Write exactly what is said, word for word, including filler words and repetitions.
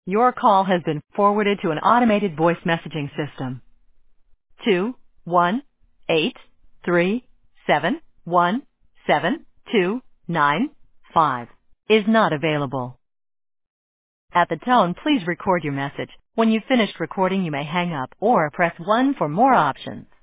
Your call has been forwarded to an automated voice messaging system. Two one eight three seven one seven two nine five is not available. At the tone, please record your message. When you've finished recording, you may hang up or press one for more options.